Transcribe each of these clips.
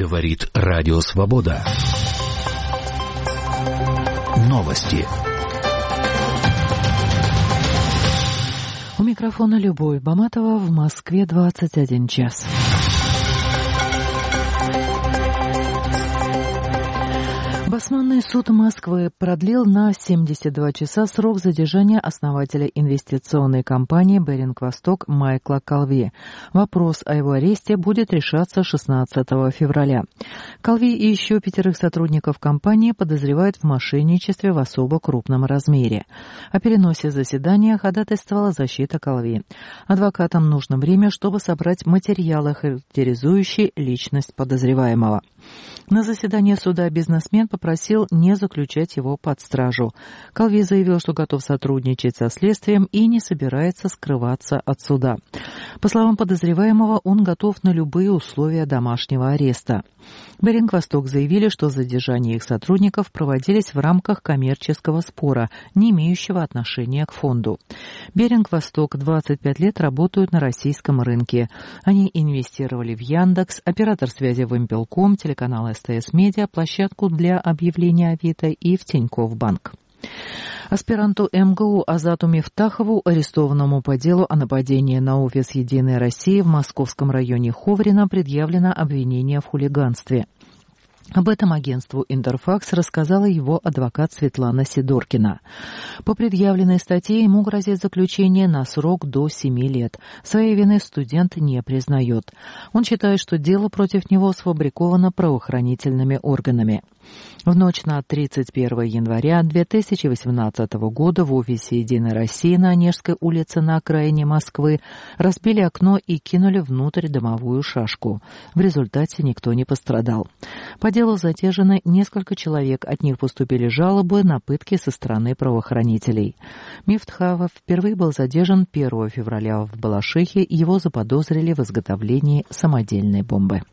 Говорит Радио Свобода. Новости. У микрофона Любовь Баматова, в Москве 21 час. Басманный суд Москвы продлил на 72 часа срок задержания основателя инвестиционной компании «Беринг-Восток» Майкла Колви. Вопрос о его аресте будет решаться 16 февраля. Колви и еще 5 сотрудников компании подозревают в мошенничестве в особо крупном размере. О переносе заседания ходатайствовала защита Колви. Адвокатам нужно время, чтобы собрать материалы, характеризующие личность подозреваемого. На заседании суда бизнесмен попросил не заключать его под стражу. Колви заявил, что готов сотрудничать со следствием и не собирается скрываться от суда. По словам подозреваемого, он готов на любые условия домашнего ареста. «Беринг-Восток» заявили, что задержания их сотрудников проводились в рамках коммерческого спора, не имеющего отношения к фонду. «Беринг-Восток» 25 лет работают на российском рынке. Они инвестировали в Яндекс, оператор связи Вимпелком, телеканал СТС Медиа, площадку для объявления Авито и в Тинькофф Банк. Аспиранту МГУ Азату Мифтахову, арестованному по делу о нападении на офис «Единой России» в московском районе Ховрино, предъявлено обвинение в хулиганстве. Об этом агентству «Интерфакс» рассказала его адвокат Светлана Сидоркина. По предъявленной статье ему грозит заключение на срок до 7 лет. Своей вины студент не признает. Он считает, что дело против него сфабриковано правоохранительными органами. В ночь на 31 января 2018 года в офисе «Единой России» на Онежской улице на окраине Москвы разбили окно и кинули внутрь дымовую шашку. В результате никто не пострадал. По делу задержаны несколько человек, от них поступили жалобы на пытки со стороны правоохранителей. Мифтахов впервые был задержан 1 февраля в Балашихе, его заподозрили в изготовлении самодельной бомбы.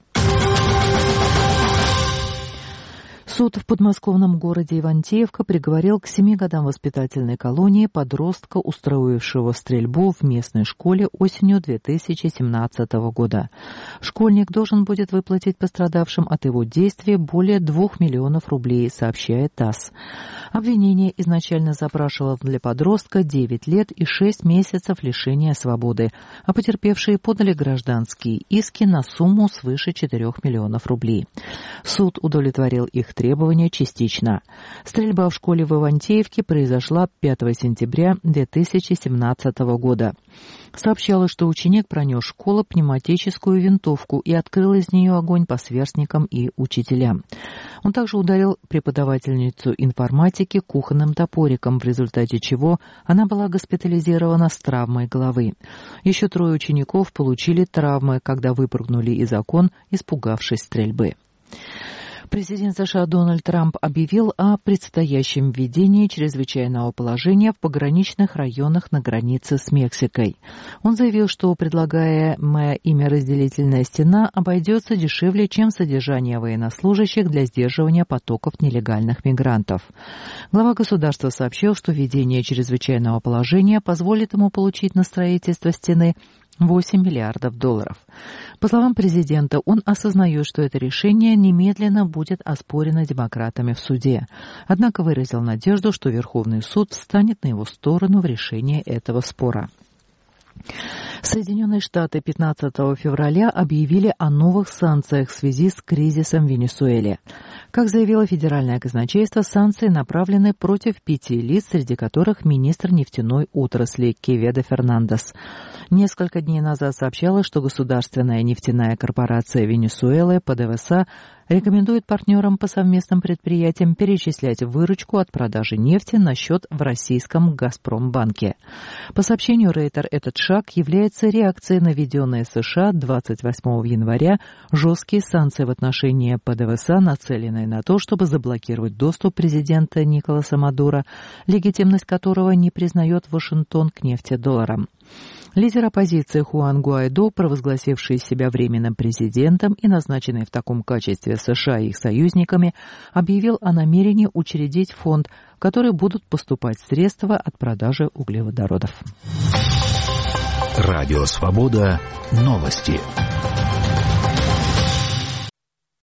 Суд в подмосковном городе Ивантеевка приговорил к 7 годам воспитательной колонии подростка, устроившего стрельбу в местной школе осенью 2017 года. Школьник должен будет выплатить пострадавшим от его действия более 2 миллионов рублей, сообщает ТАСС. Обвинение изначально запрашивало для подростка 9 лет и 6 месяцев лишения свободы, а потерпевшие подали гражданские иски на сумму свыше 4 миллионов рублей. Суд удовлетворил их требования частично. Стрельба в школе в Ивантеевке произошла 5 сентября 2017 года. Сообщалось, что ученик пронес в школу пневматическую винтовку и открыл из нее огонь по сверстникам и учителям. Он также ударил преподавательницу информатики кухонным топориком, в результате чего она была госпитализирована с травмой головы. Еще 3 учеников получили травмы, когда выпрыгнули из окон, испугавшись стрельбы. Президент США Дональд Трамп объявил о предстоящем введении чрезвычайного положения в пограничных районах на границе с Мексикой. Он заявил, что предлагаемая ими разделительная стена обойдется дешевле, чем содержание военнослужащих для сдерживания потоков нелегальных мигрантов. Глава государства сообщил, что введение чрезвычайного положения позволит ему получить на строительство стены $8 миллиардов. По словам президента, он осознает, что это решение немедленно будет оспорено демократами в суде. Однако выразил надежду, что Верховный суд встанет на его сторону в решении этого спора. Соединенные Штаты 15 февраля объявили о новых санкциях в связи с кризисом в Венесуэле. Как заявило федеральное казначейство, санкции направлены против 5 лиц, среди которых министр нефтяной отрасли Кеведо Фернандес. Несколько дней назад сообщалось, что государственная нефтяная корпорация Венесуэлы, ПДВСА, рекомендует партнерам по совместным предприятиям перечислять выручку от продажи нефти на счет в российском «Газпромбанке». По сообщению Рейтер, этот шаг является реакцией на введенные США 28 января жесткие санкции в отношении ПДВСА, нацеленные на то, чтобы заблокировать доступ президента Николаса Мадуро, легитимность которого не признает Вашингтон, к нефтедолларам. Лидер оппозиции Хуан Гуайдо, провозгласивший себя временным президентом и назначенный в таком качестве США и их союзниками, объявил о намерении учредить фонд, в который будут поступать средства от продажи углеводородов. Радио Свобода. Новости.